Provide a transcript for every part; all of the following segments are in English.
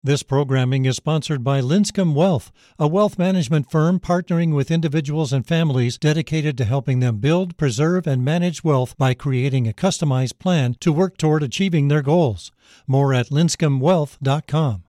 This programming is sponsored by Linscomb Wealth, a wealth management firm partnering with individuals and families dedicated to helping them build, preserve, and manage wealth by creating a customized plan to work toward achieving their goals. More at linscombwealth.com.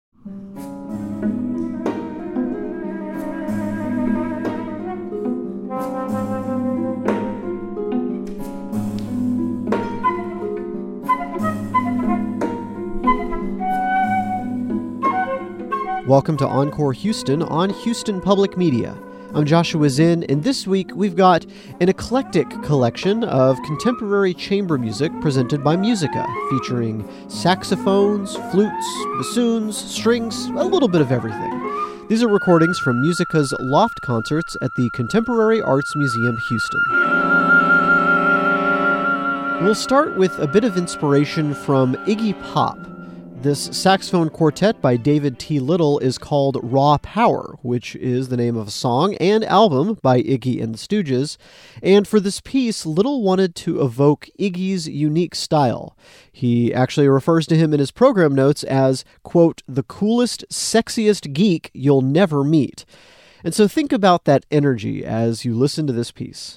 Welcome to Encore Houston on Houston Public Media. I'm Joshua Zinn, and this week we've got an eclectic collection of contemporary chamber music presented by Musica, featuring saxophones, flutes, bassoons, strings, a little bit of everything. These are recordings from Musica's Loft concerts at the Contemporary Arts Museum, Houston. We'll start with a bit of inspiration from Iggy Pop. This saxophone quartet by David T. Little is called Raw Power, which is the name of a song and album by Iggy and the Stooges. And for this piece, Little wanted to evoke Iggy's unique style. He actually refers to him in his program notes as, quote, the coolest, sexiest geek you'll never meet. And so think about that energy as you listen to this piece.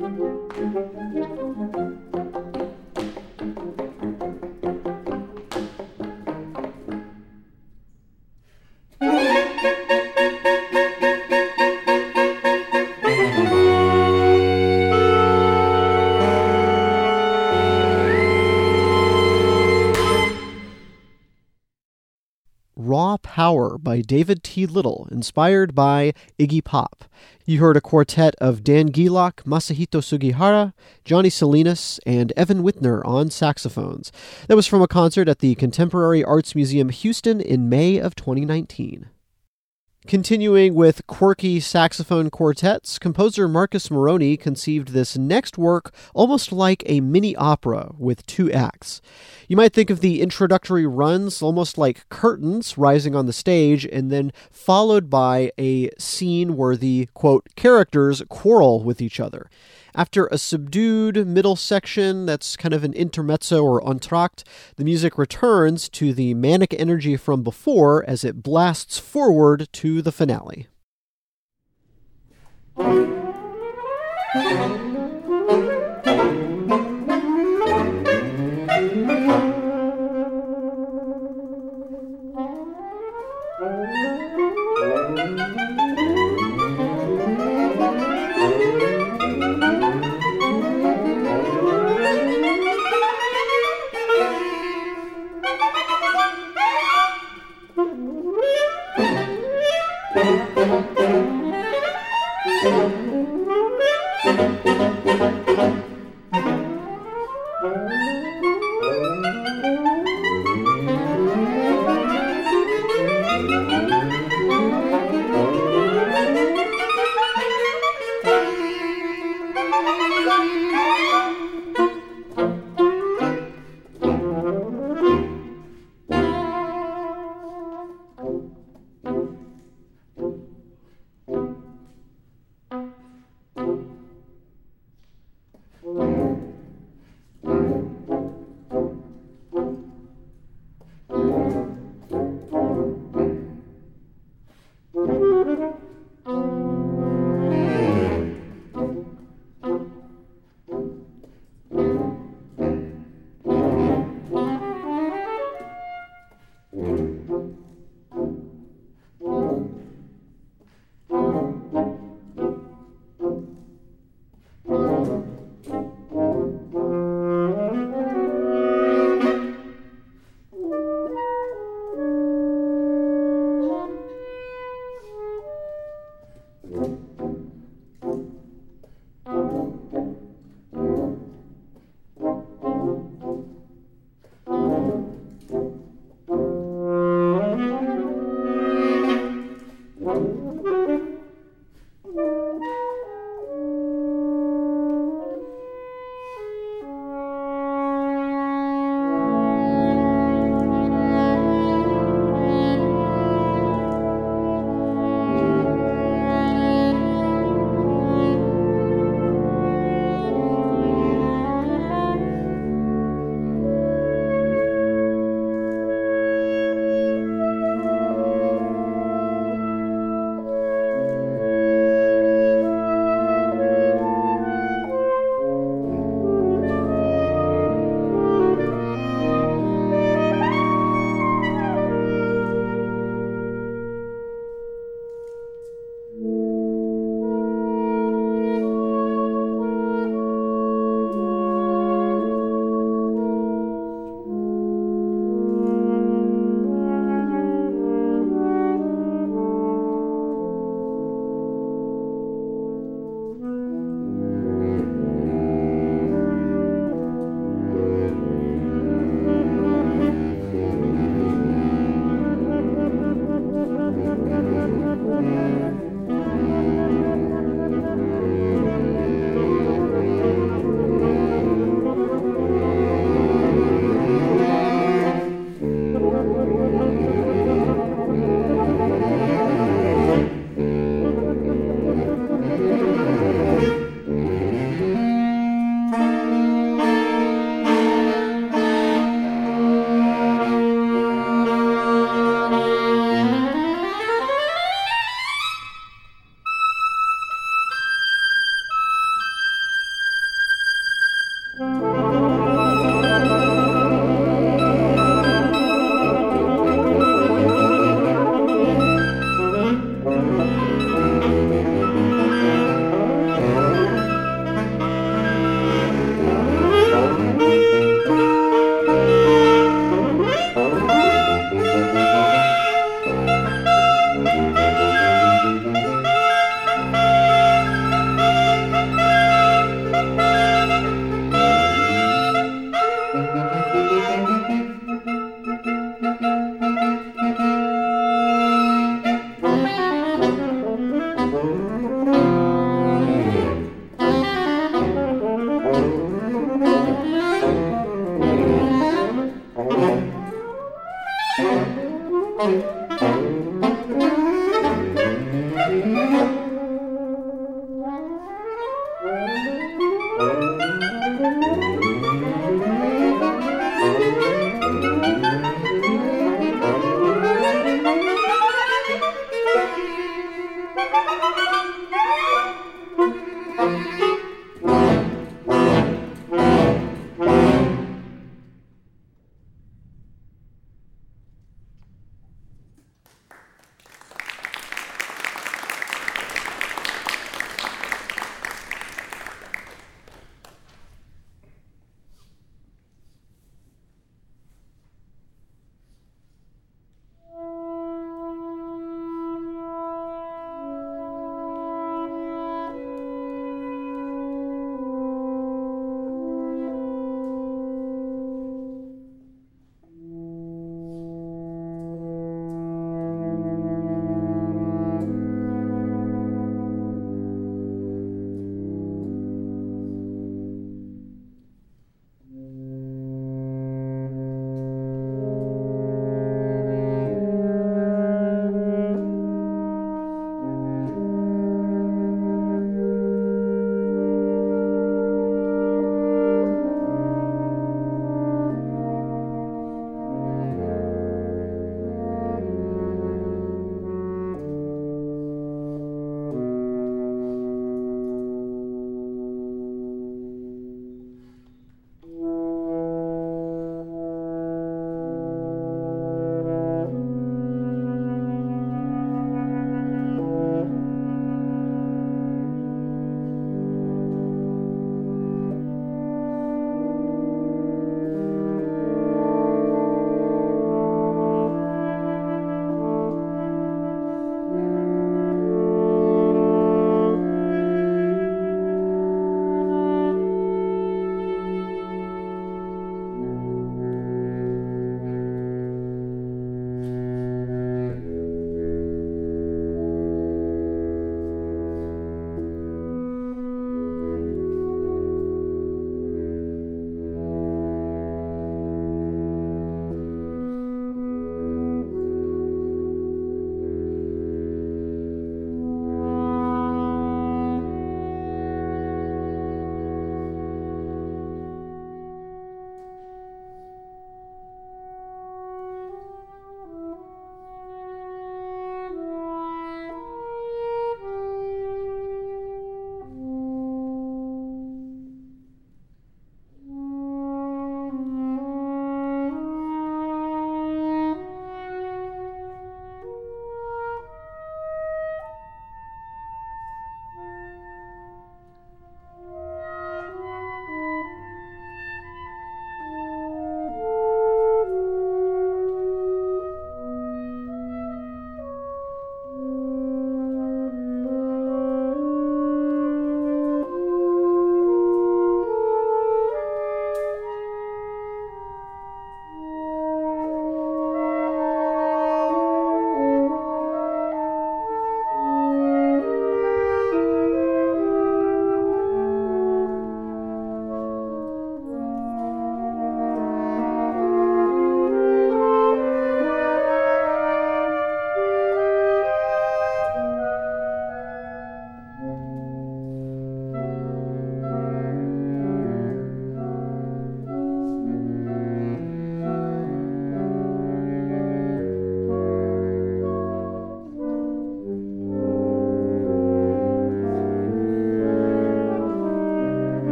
Raw Power by David T. Little, inspired by Iggy Pop. You heard a quartet of Dan Gilak, Masahito Sugihara, Johnny Salinas, and Evan Whitner on saxophones. That was from a concert at the Contemporary Arts Museum Houston in May of 2019. Continuing with quirky saxophone quartets, composer Marcus Moroni conceived this next work almost like a mini opera with 2 acts. You might think of the introductory runs almost like curtains rising on the stage, and then followed by a scene where the, quote, characters quarrel with each other. After a subdued middle section that's kind of an intermezzo or entr'acte, the music returns to the manic energy from before as it blasts forward to the finale.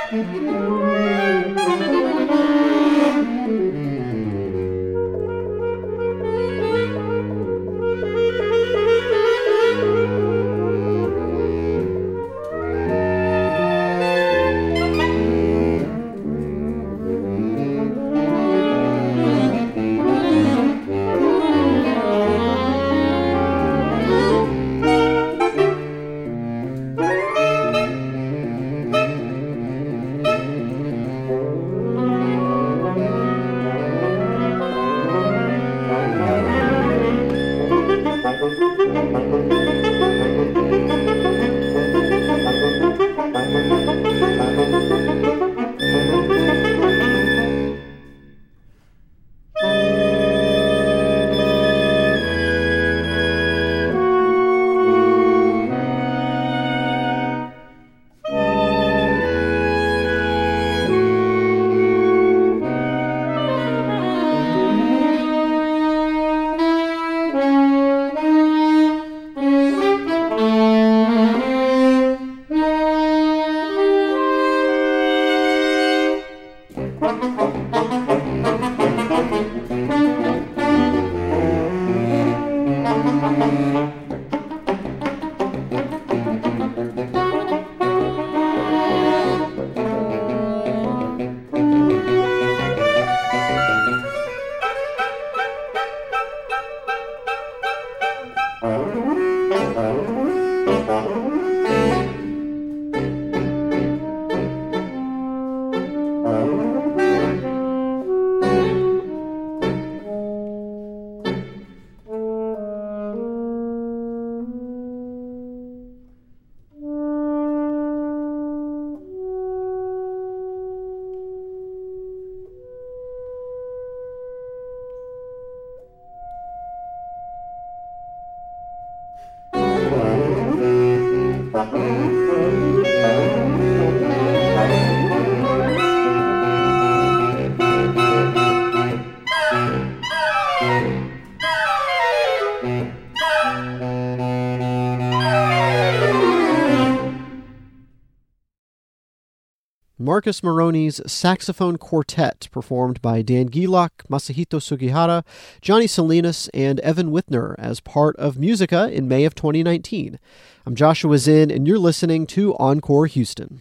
Marcus Moroni's Saxophone Quartet, performed by Dan Gilak, Masahito Sugihara, Johnny Salinas, and Evan Whitner as part of Musica in May of 2019. I'm Joshua Zinn, and you're listening to Encore Houston.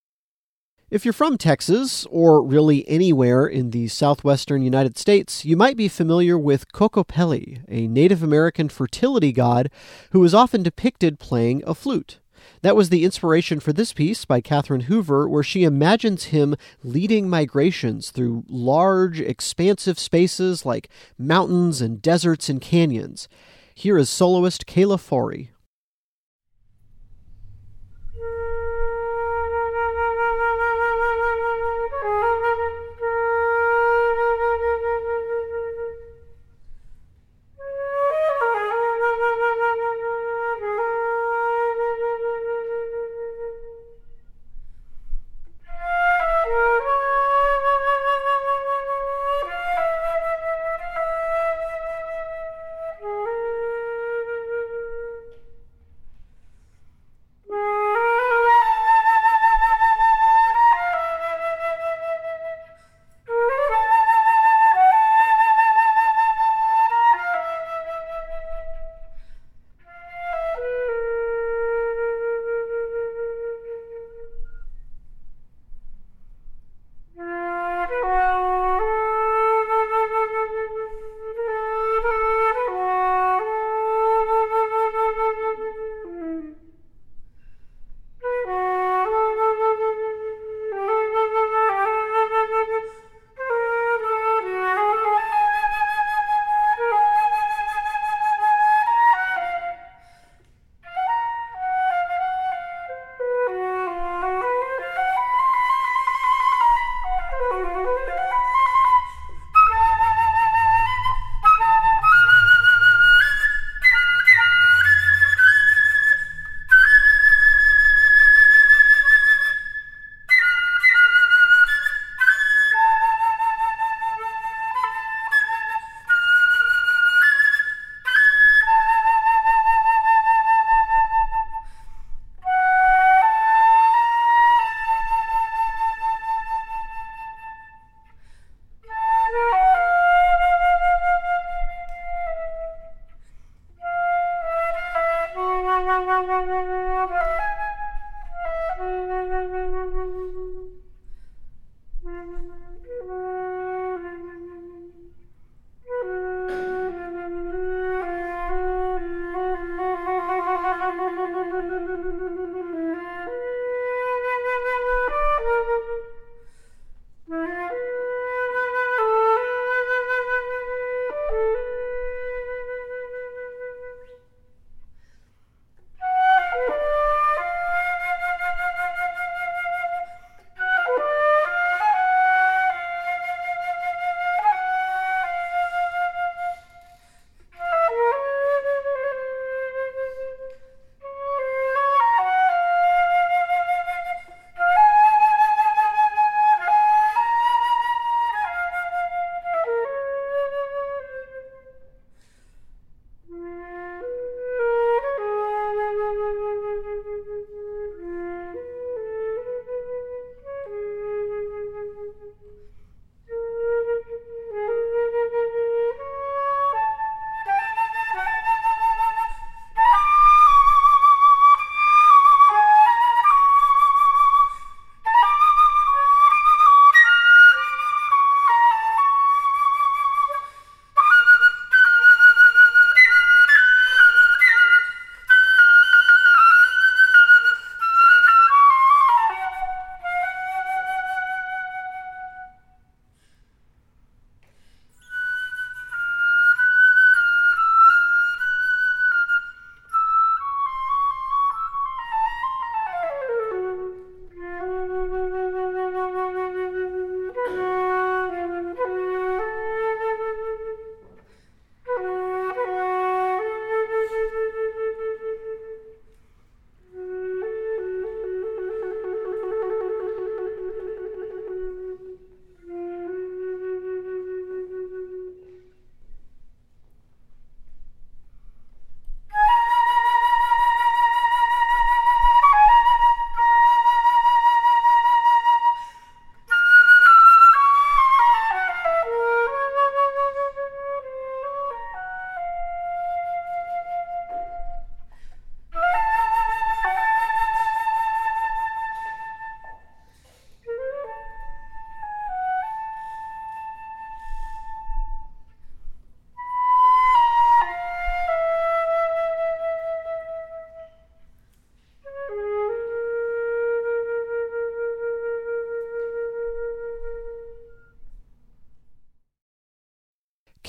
If you're from Texas, or really anywhere in the southwestern United States, you might be familiar with Kokopelli, a Native American fertility god who is often depicted playing a flute. That was the inspiration for this piece by Catherine Hoover, where she imagines him leading migrations through large, expansive spaces like mountains and deserts and canyons. Here is soloist Kayla Forey.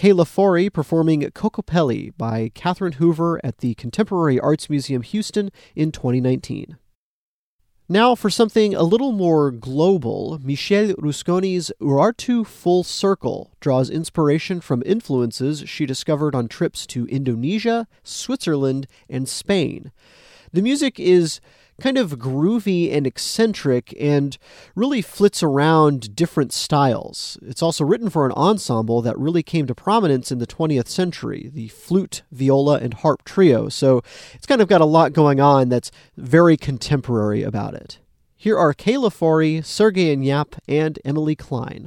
Kayla Forey performing Cocopelli by Catherine Hoover at the Contemporary Arts Museum Houston in 2019. Now for something a little more global, Michelle Rusconi's Urartu Full Circle draws inspiration from influences she discovered on trips to Indonesia, Switzerland, and Spain. The music is kind of groovy and eccentric and really flits around different styles. It's also written for an ensemble that really came to prominence in the 20th century, the flute, viola, and harp trio. So it's kind of got a lot going on that's very contemporary about it. Here are Kayla Forey, Sergei Yap, and Emily Klein.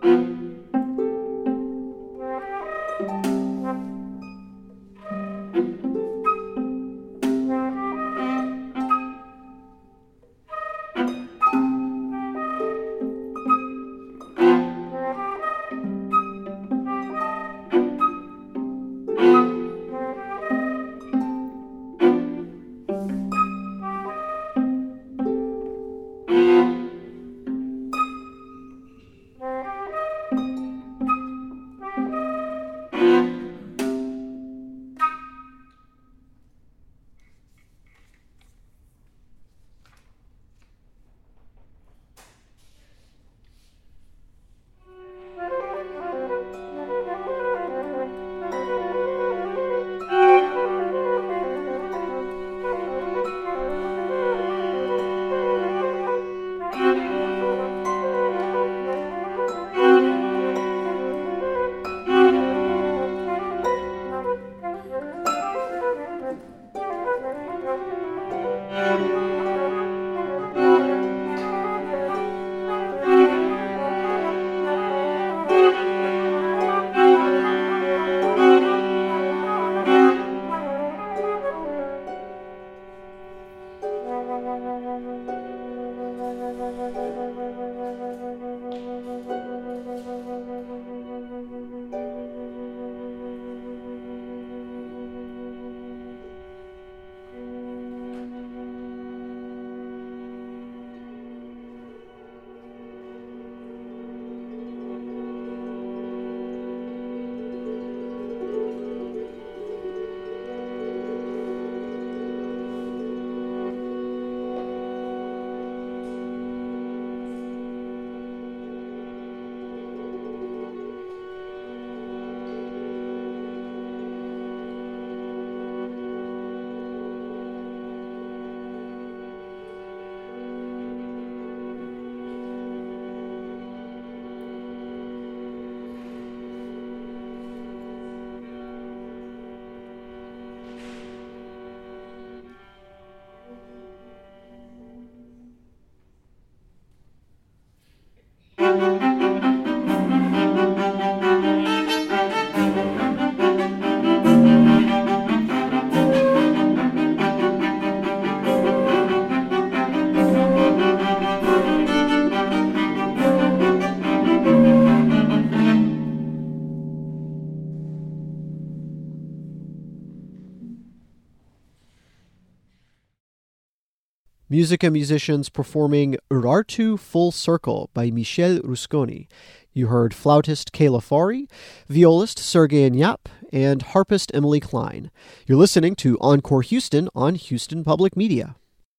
Music and musicians performing Urartu Full Circle by Michel Rusconi. You heard flautist Kayla Fari, violist Sergei Nyap, and harpist Emily Klein. You're listening to Encore Houston on Houston Public Media.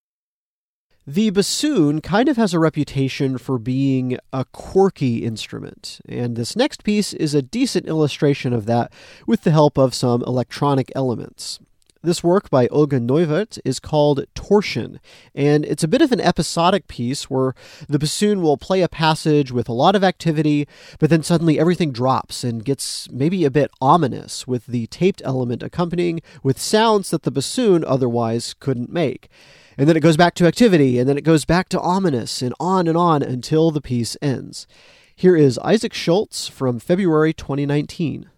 The bassoon kind of has a reputation for being a quirky instrument, and this next piece is a decent illustration of that with the help of some electronic elements. This work by Olga Neuwirth is called Torsion, and it's a bit of an episodic piece where the bassoon will play a passage with a lot of activity, but then suddenly everything drops and gets maybe a bit ominous, with the taped element accompanying with sounds that the bassoon otherwise couldn't make. And then it goes back to activity, and then it goes back to ominous, and on until the piece ends. Here is Isaac Schultz from February 2019.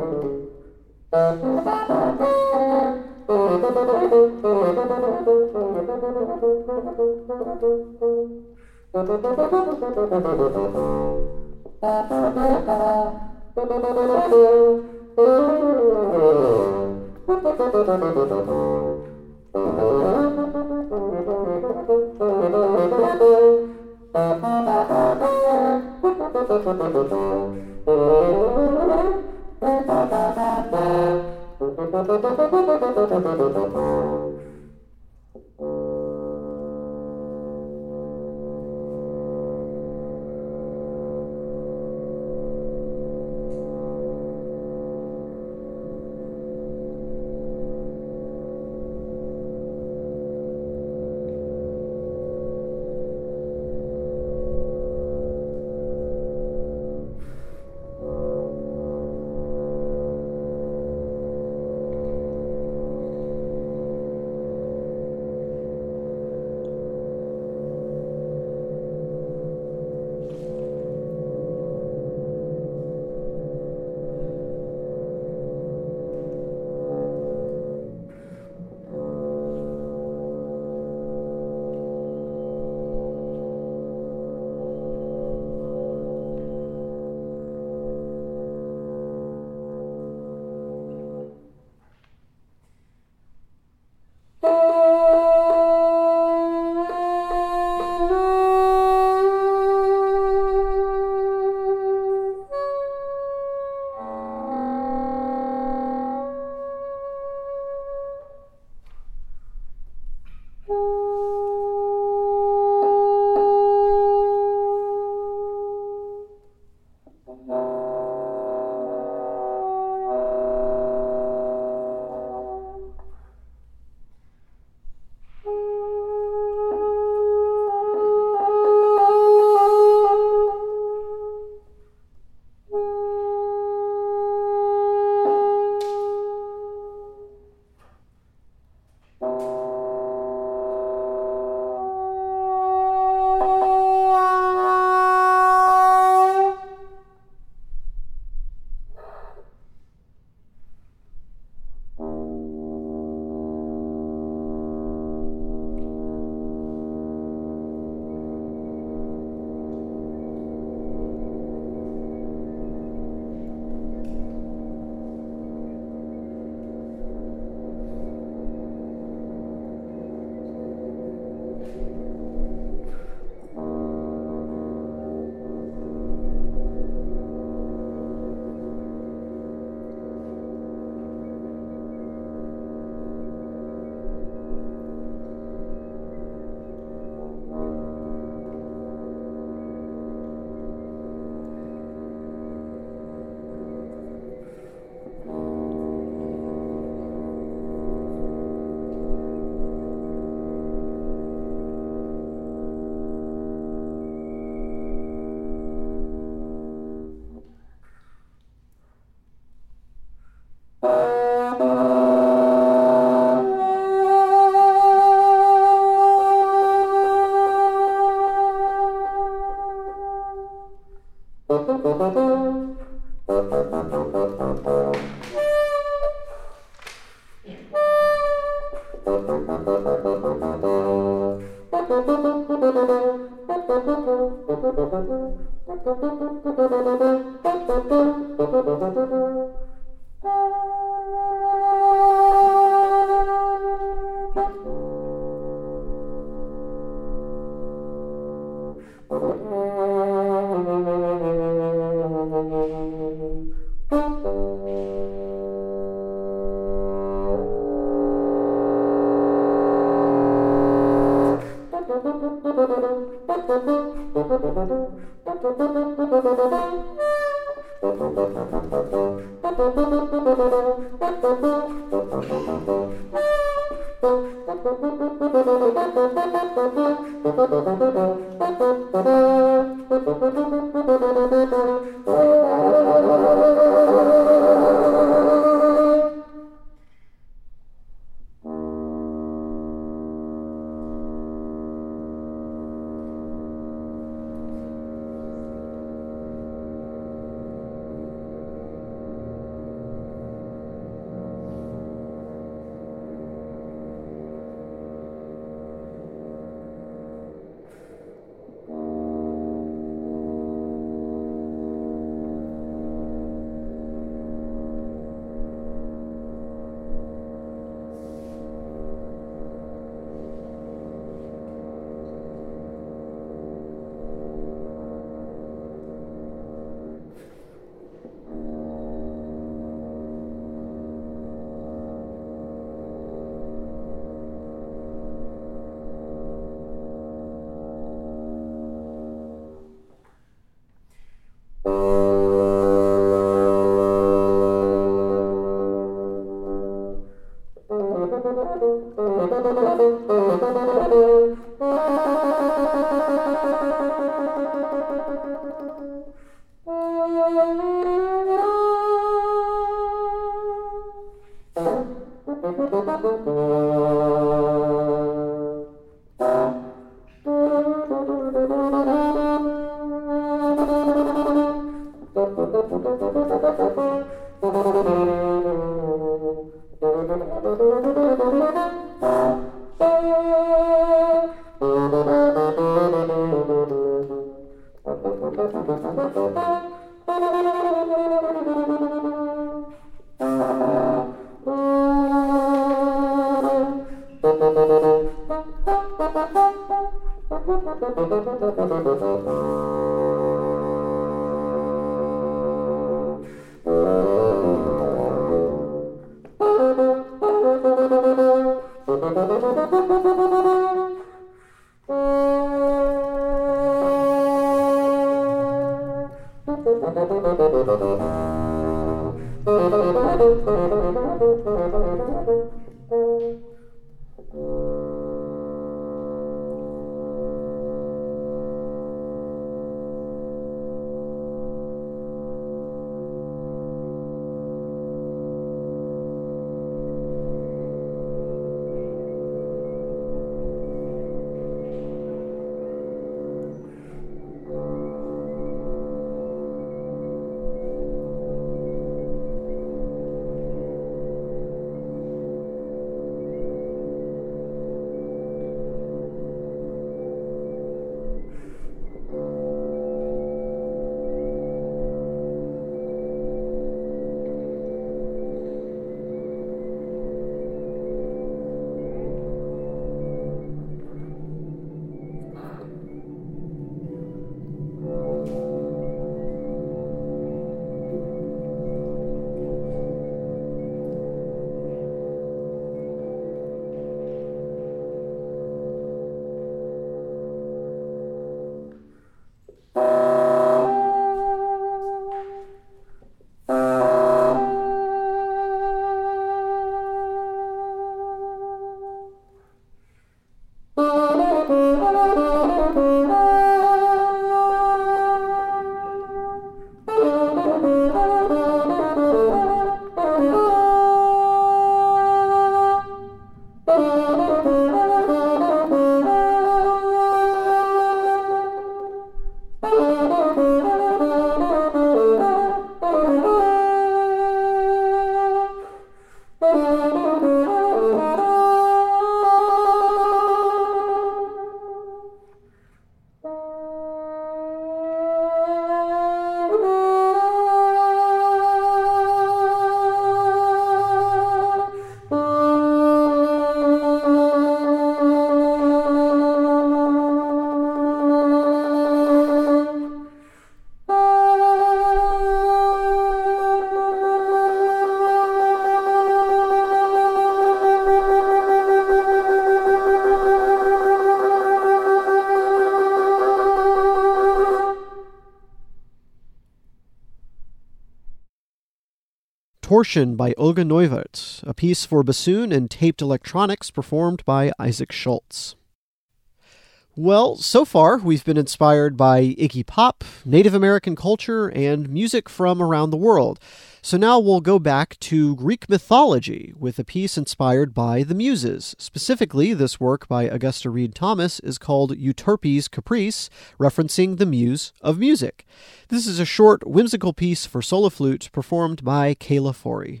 Portion by Olga Neuwirth, a piece for bassoon and taped electronics performed by Isaac Schultz. Well, so far we've been inspired by Iggy Pop, Native American culture, and music from around the world. So now we'll go back to Greek mythology with a piece inspired by the Muses. Specifically, this work by Augusta Read Thomas is called Euterpe's Caprice, referencing the muse of music. This is a short, whimsical piece for solo flute performed by Kayla Forey.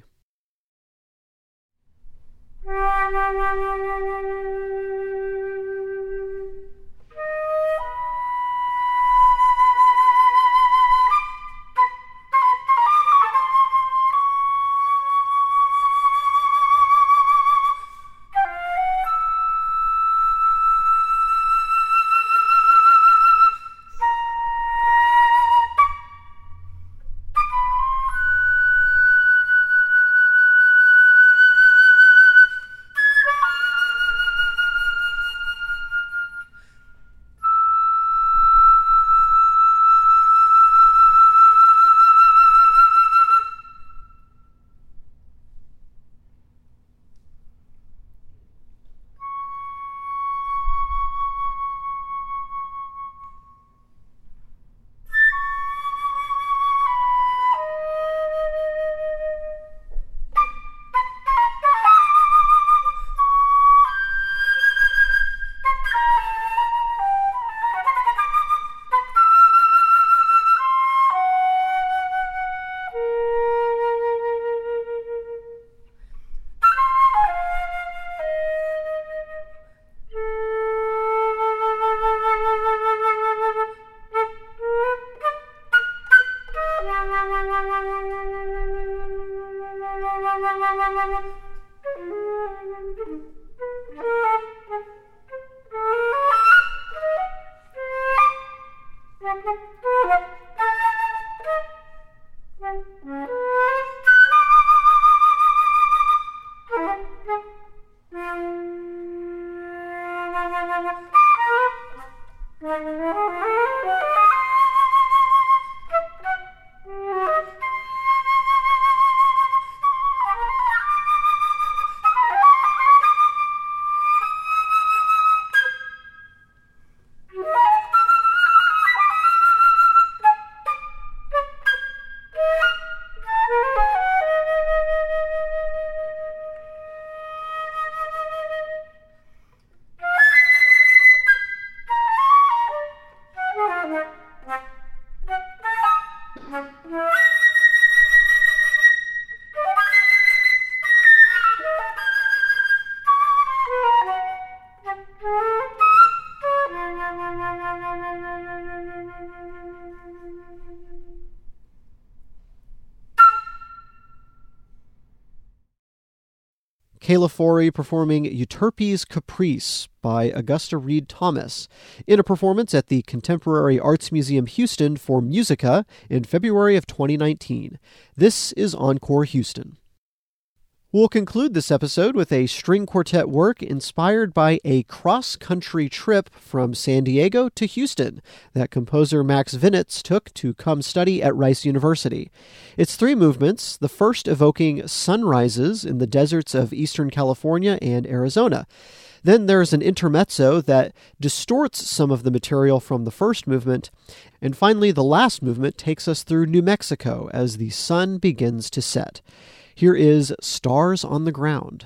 Kayla Forey performing Euterpe's Caprice by Augusta Read Thomas in a performance at the Contemporary Arts Museum Houston for Musica in February of 2019. This is Encore Houston. We'll conclude this episode with a string quartet work inspired by a cross-country trip from San Diego to Houston that composer Max Vinitz took to come study at Rice University. It's 3 movements, the first evoking sunrises in the deserts of Eastern California and Arizona. Then there's an intermezzo that distorts some of the material from the first movement. And finally, the last movement takes us through New Mexico as the sun begins to set. Here is Stars on the Ground.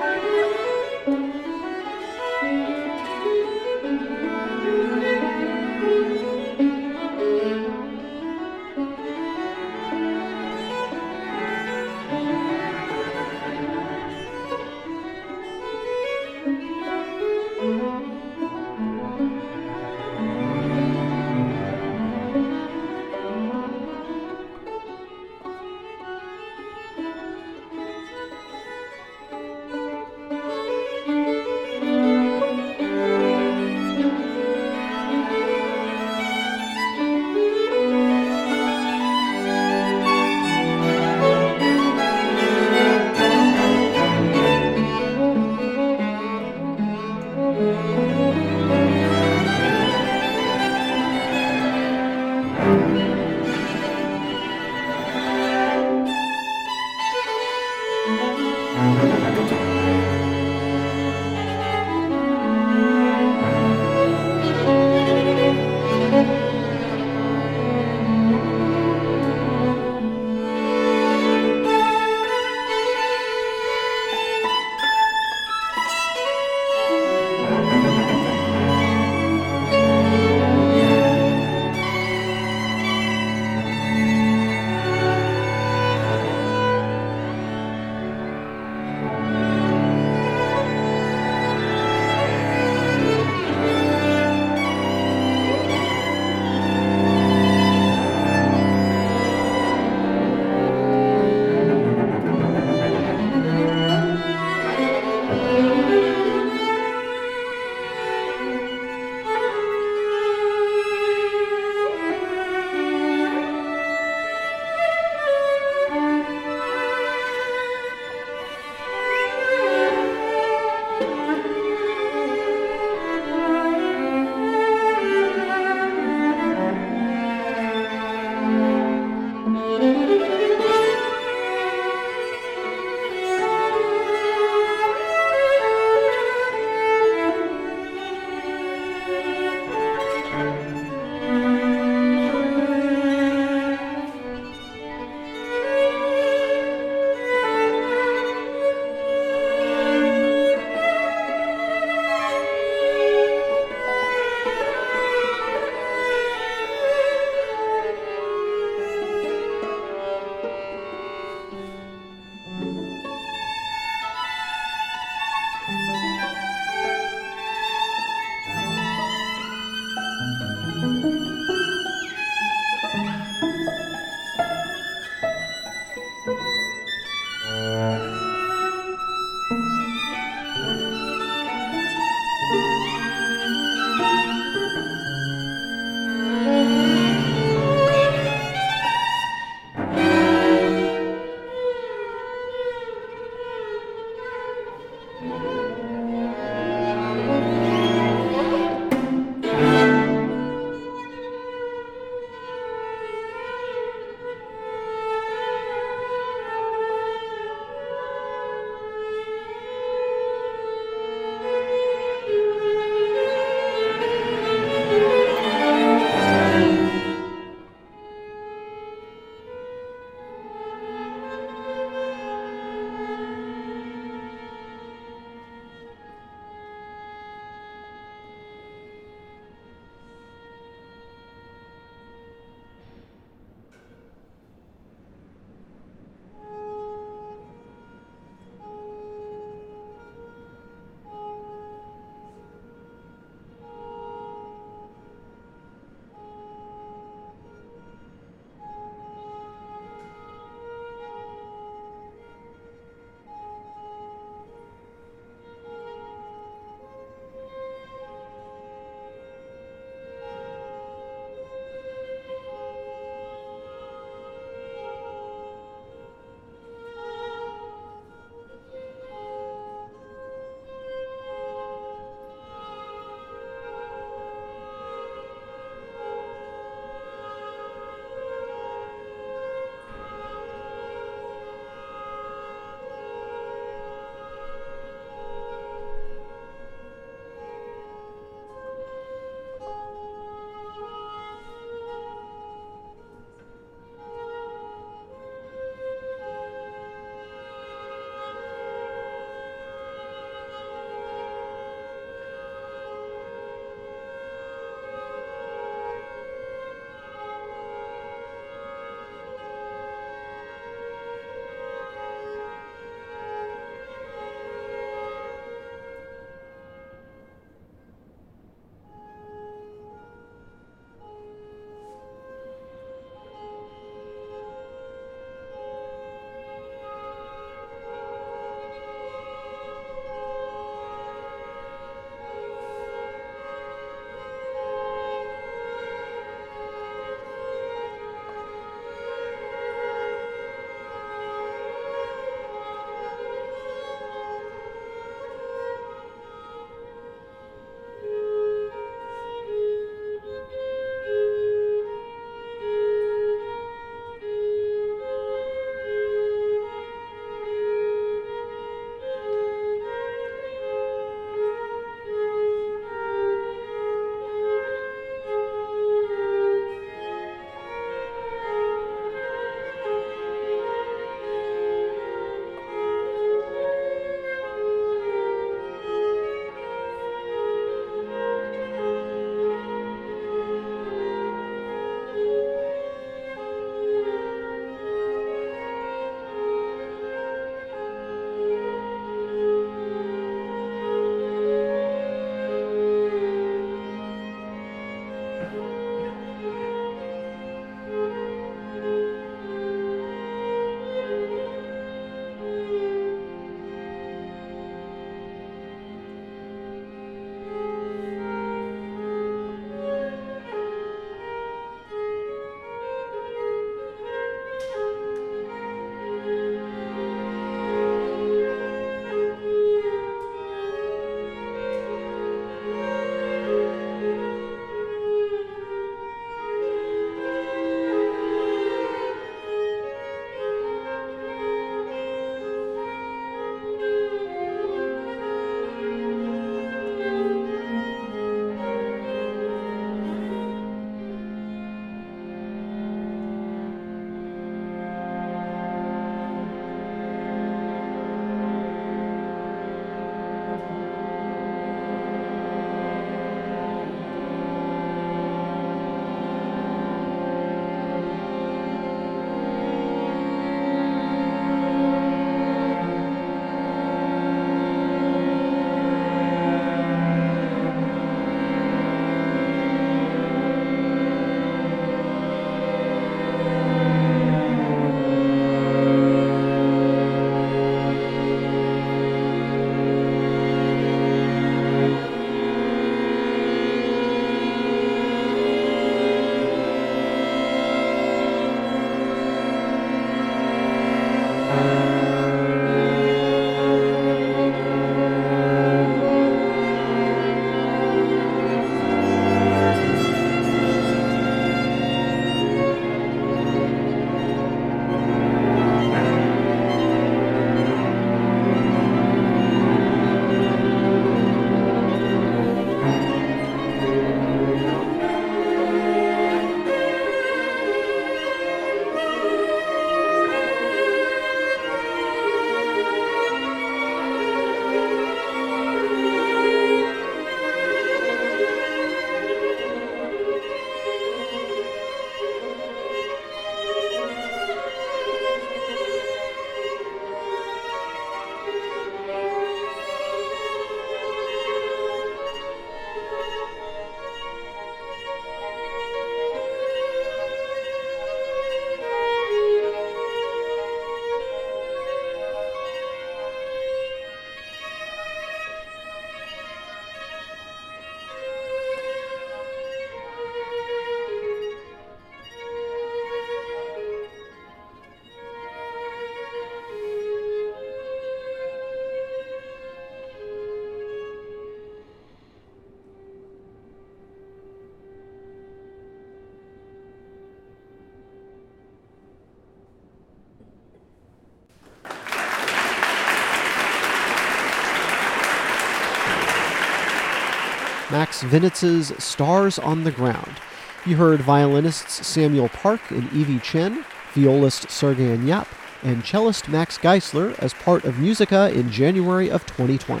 Max Vinitz's Stars on the Ground. You heard violinists Samuel Park and Evie Chen, violist Sergei Nyap, and cellist Max Geisler as part of Musica in January of 2020.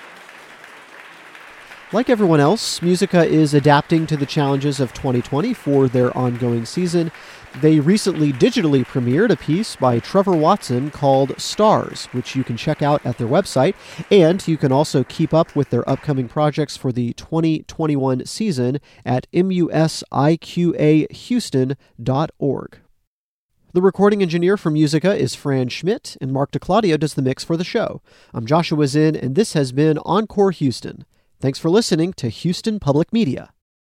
Like everyone else, Musica is adapting to the challenges of 2020 for their ongoing season. They recently digitally premiered a piece by Trevor Watson called Stars, which you can check out at their website, and you can also keep up with their upcoming projects for the 2021 season at musicahouston.org. The recording engineer for Musica is Fran Schmidt, and Mark DeClaudio does the mix for the show. I'm Joshua Zinn, and this has been Encore Houston. Thanks for listening to Houston Public Media.